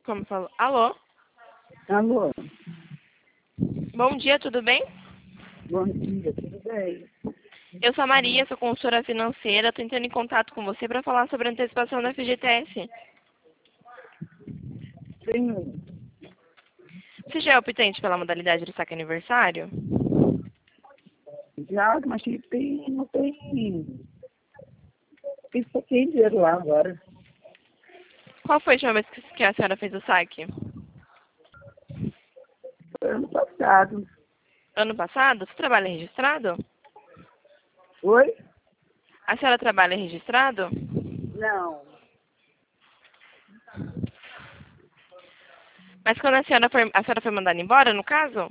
Como falou? Alô? Alô, Bom dia, tudo bem? bom dia, tudo bem? Eu sou a Maria, sou consultora financeira. Estou entrando em contato com você para falar sobre a antecipação da FGTS. Sim, Você já é optante pela modalidade do saque aniversário? já, mas não tem. Isso aqui em dinheiro lá agora. Qual foi a última vez que a senhora fez o saque? Foi ano passado. Ano passado? Você trabalha registrado? Oi? A senhora trabalha registrado? Não. Mas quando a senhora foi mandada embora, no caso?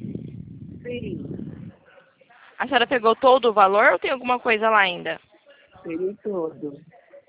Sim, A senhora pegou todo o valor ou tem alguma coisa lá ainda? peguei todo.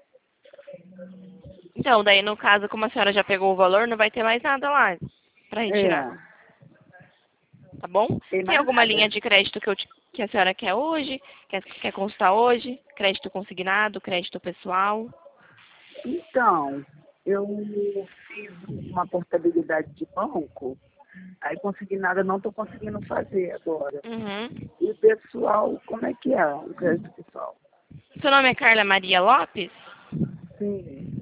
Então, daí no caso, como a senhora já pegou o valor, não vai ter mais nada lá para retirar, É, tá bom? tem Tem mais alguma linha nada. de crédito que a senhora quer hoje? Quer consultar hoje? Crédito consignado, crédito pessoal? Então, eu fiz uma portabilidade de banco, aí consegui nada, não estou conseguindo fazer agora. Uhum. E o pessoal, como é que é o crédito pessoal? Seu nome é Carla Maria Lopes? Sim,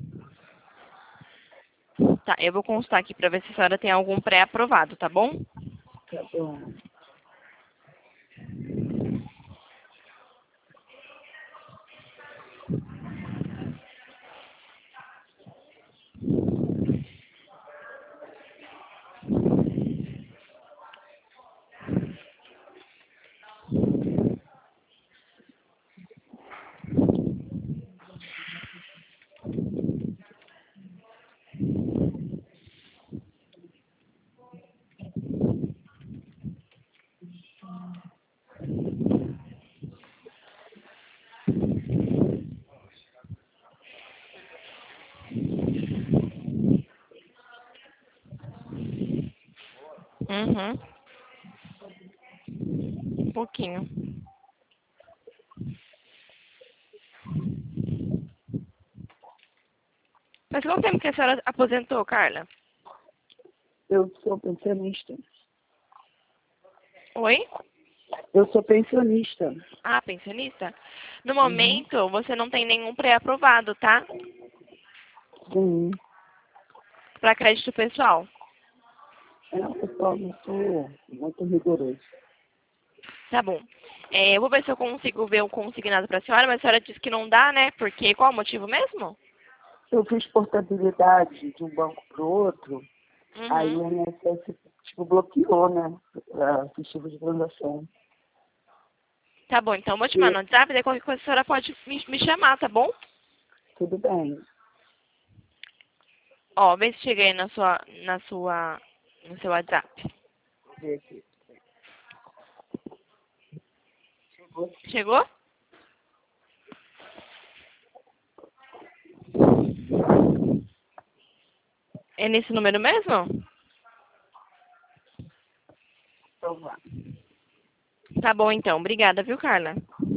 Tá, eu vou consultar aqui para ver se a senhora tem algum pré-aprovado, tá bom? tá bom. Uhum. Um pouquinho. Mas quanto tempo que a senhora aposentou, Carla? Eu sou pensionista. Oi? Eu sou pensionista. Ah, pensionista? No Uhum. momento, você não tem nenhum pré-aprovado, tá? Sim. Para crédito pessoal. Pessoal, não sou muito rigoroso. Tá bom. Eu vou ver se eu consigo ver o consignado para a senhora, mas a senhora disse que não dá, né? Porque qual o motivo mesmo? Eu fiz portabilidade de um banco para o outro, aí Uhum. o INSS tipo, bloqueou, né? Esse tipo de transação. Tá bom, então eu vou te mandar E, no WhatsApp, daí qualquer coisa a senhora pode me chamar, tá bom? tudo bem. Ó, vê se chega aí no seu WhatsApp. Vou ver aqui. Chegou? Chegou? É nesse número mesmo? Então, vá. Tá bom então. Obrigada, viu, Carla?